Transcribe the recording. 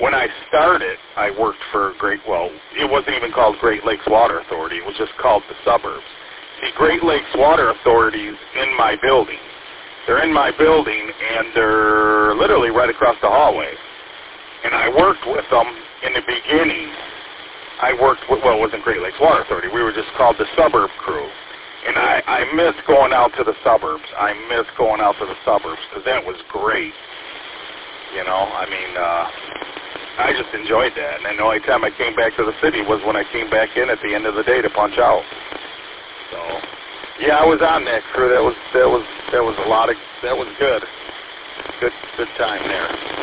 when I started, I worked for it wasn't even called Great Lakes Water Authority. It was just called the suburbs. See, Great Lakes Water Authority's in my building. They're in my building, and they're literally right across the hallway. And I worked with them in the beginning. It wasn't Great Lakes Water Authority. We were just called the suburb crew. And I miss going out to the suburbs. I miss going out to the suburbs because that was great. You know, I mean, I just enjoyed that. And the only time I came back to the city was when I came back in at the end of the day to punch out. So, yeah, I was on that crew. That was a lot of, that was good. Good time there.